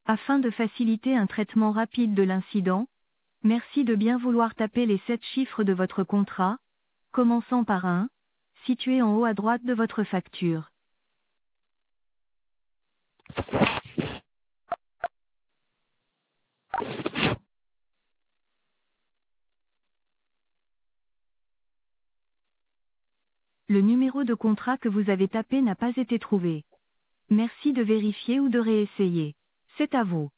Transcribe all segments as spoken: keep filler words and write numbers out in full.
Afin de faciliter un traitement rapide de l'incident, merci de bien vouloir taper les sept chiffres de votre contrat, commençant par un, situé en haut à droite de votre facture. Le numéro de contrat que vous avez tapé n'a pas été trouvé. Merci de vérifier ou de réessayer. C'est à vous.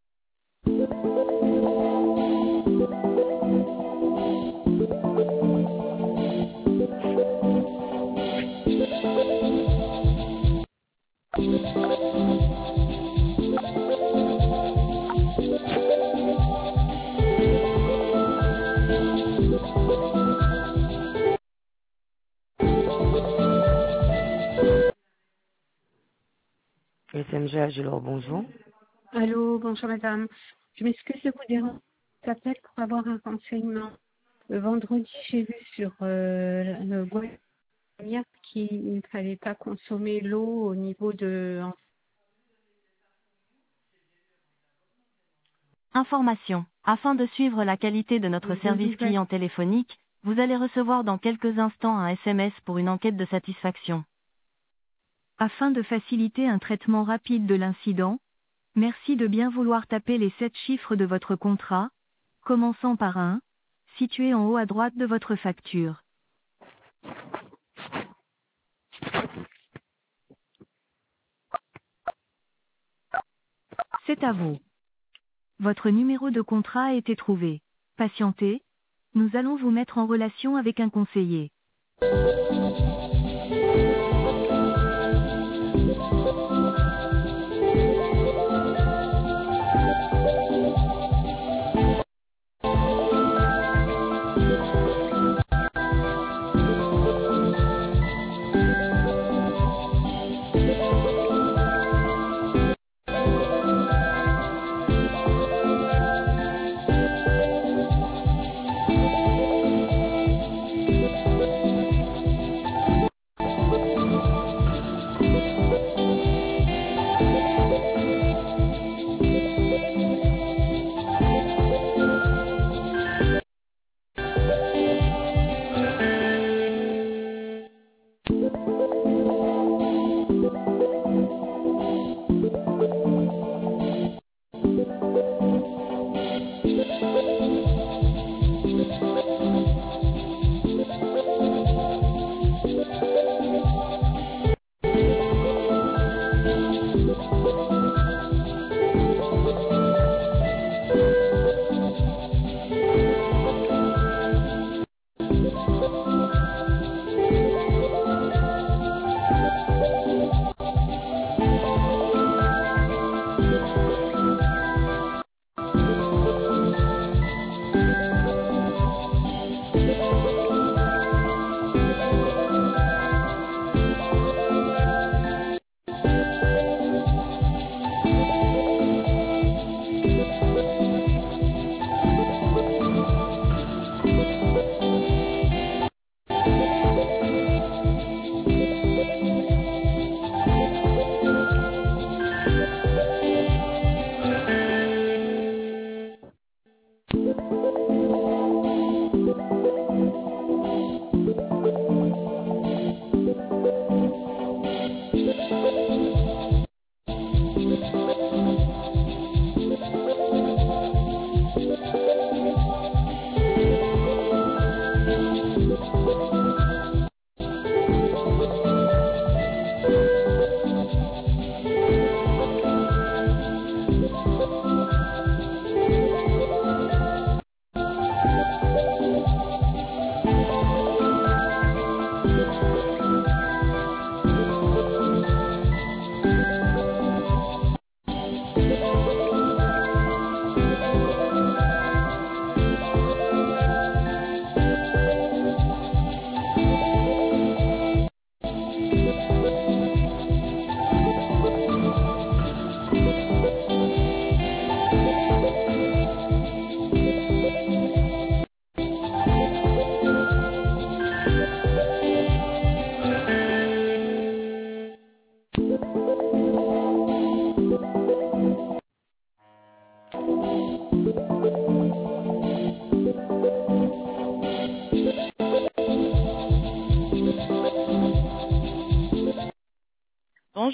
S M G Agilor, bonjour. Allô, bonjour madame. Je m'excuse de vous déranger. Je t'appelle pour avoir un renseignement. Le vendredi, j'ai vu sur euh, le boîtier qu'il ne fallait pas consommer l'eau au niveau de... Information. Afin de suivre la qualité de notre de service nouvelles. client téléphonique, vous allez recevoir dans quelques instants un S M S pour une enquête de satisfaction. Afin de faciliter un traitement rapide de l'incident, merci de bien vouloir taper les sept chiffres de votre contrat, commençant par un, situé en haut à droite de votre facture. C'est à vous. Votre numéro de contrat a été trouvé. Patientez, nous allons vous mettre en relation avec un conseiller.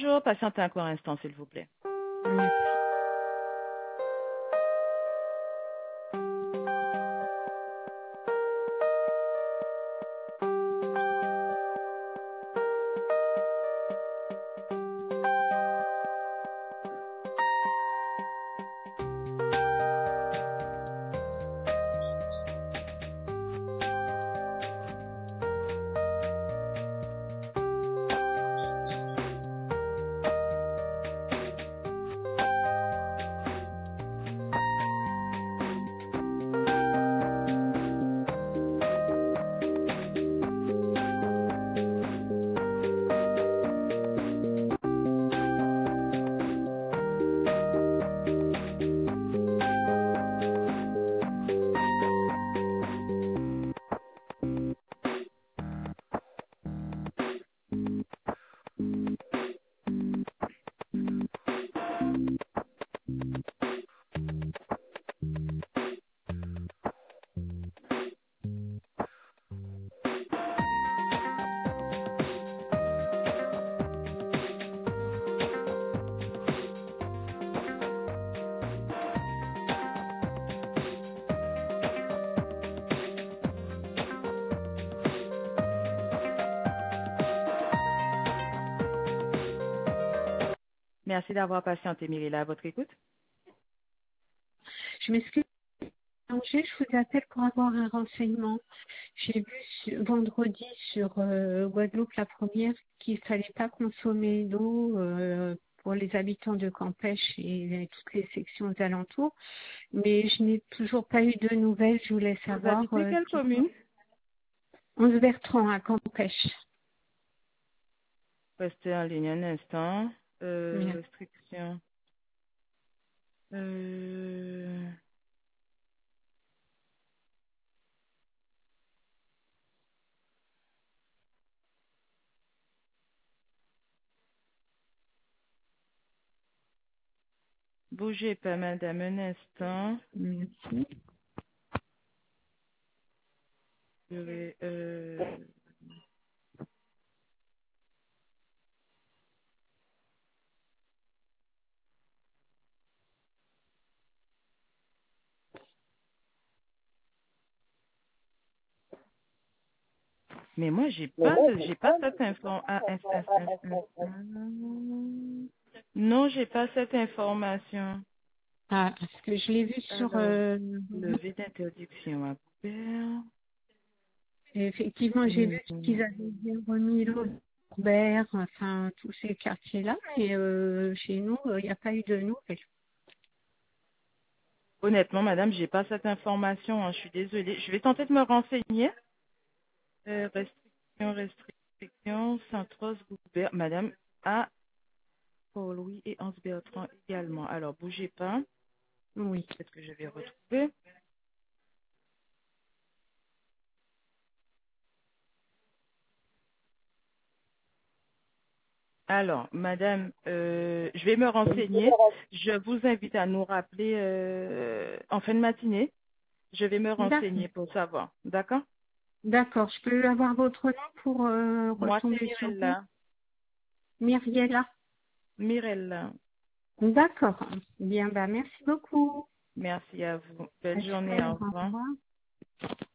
bonjour. Patientez encore un instant, s'il vous plaît. Merci. Merci d'avoir patienté, Myrilla, à votre écoute. Je m'excuse. Angers, je vous appelle pour avoir un renseignement. J'ai vu sur- vendredi sur euh, Guadeloupe la première qu'il ne fallait pas consommer d'eau euh, pour les habitants de Campêche et toutes les sections aux alentours, mais je n'ai toujours pas eu de nouvelles. Je voulais Vous savoir. habitez Euh, quelle si- commune? onze Bertrand à Campêche. Restez en ligne un instant. Euh, Bien. restriction. Euh... Bougez pas, madame, un instant. Merci. Je vais, euh... Mais moi, j'ai pas, ce- j'ai pas cette information. Ah, inst- inst- inst- inst- non, j'ai pas cette information. Ah, parce que je l'ai vu sur. Alors, euh, levée d'interdiction à Boubert. effectivement, j'ai vu Hum, qu'ils avaient bien remis l'eau de Corbert, enfin tous ces quartiers-là, mais euh, chez nous, euh, il n'y a pas eu de nouvelles. Honnêtement, madame, j'ai pas cette information, hein, je suis désolée. Je vais tenter de me renseigner. Euh, restriction, restriction, Sainte-Rose, Boubert. Madame, à Paul-Louis et Hans Bertrand également. Alors, bougez pas. Oui. Peut-être que je vais retrouver. Alors, madame, euh, je vais me renseigner. Je vous invite à nous rappeler euh, en fin de matinée. Je vais me D'accord. renseigner pour savoir. D'accord? D'accord. Je peux avoir votre nom pour euh, Moi, c'est retomber sur vous. Mirella. Myriella. Mirella. D'accord. Bien, bah merci beaucoup. Merci à vous. À Belle tout journée. à Au l'heure. Au revoir. revoir.